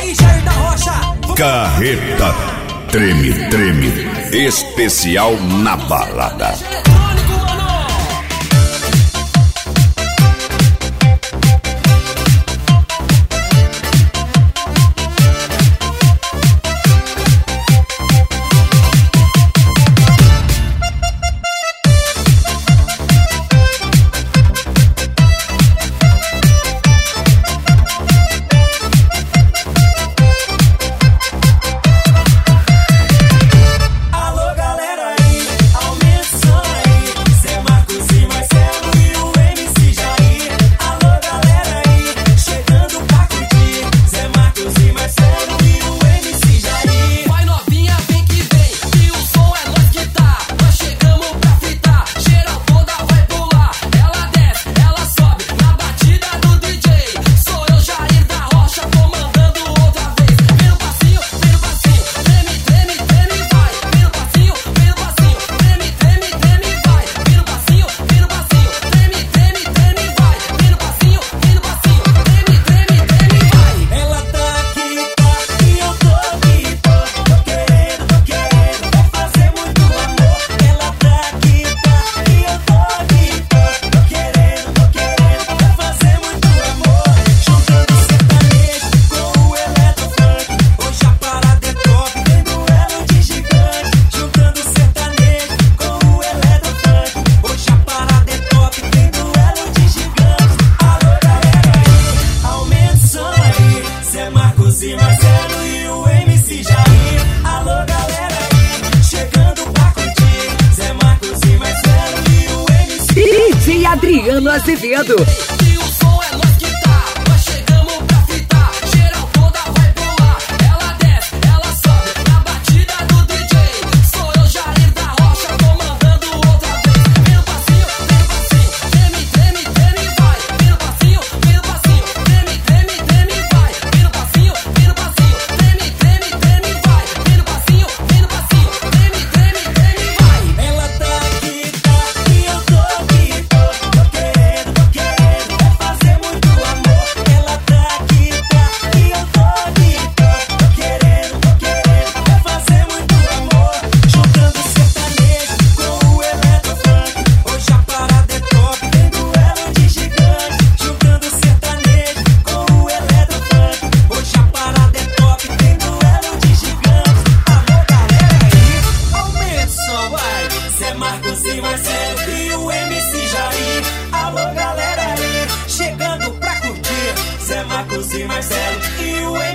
aí, Jair da Rocha. Carreta Treme Treme, especial na balada. MC Marcelo e o MC Jair. Alô galera aí, chegando pra curtir. Zé Marcos e Marcelo e o MC DJ Adriano Azevedo. Marcos e Marcelo e o MC Jair. Alô galera aí, chegando pra curtir. Zé Marcos e Marcelo e o MC